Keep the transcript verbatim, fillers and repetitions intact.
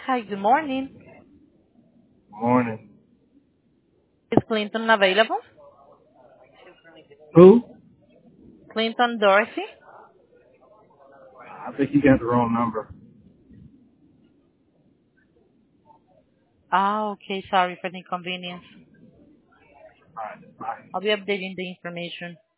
Hi, good morning. Morning. Is Clinton available? Who? Clinton Dorsey? I think you got the wrong number. Ah, okay. Sorry for the inconvenience. All right, bye. I'll be updating the information.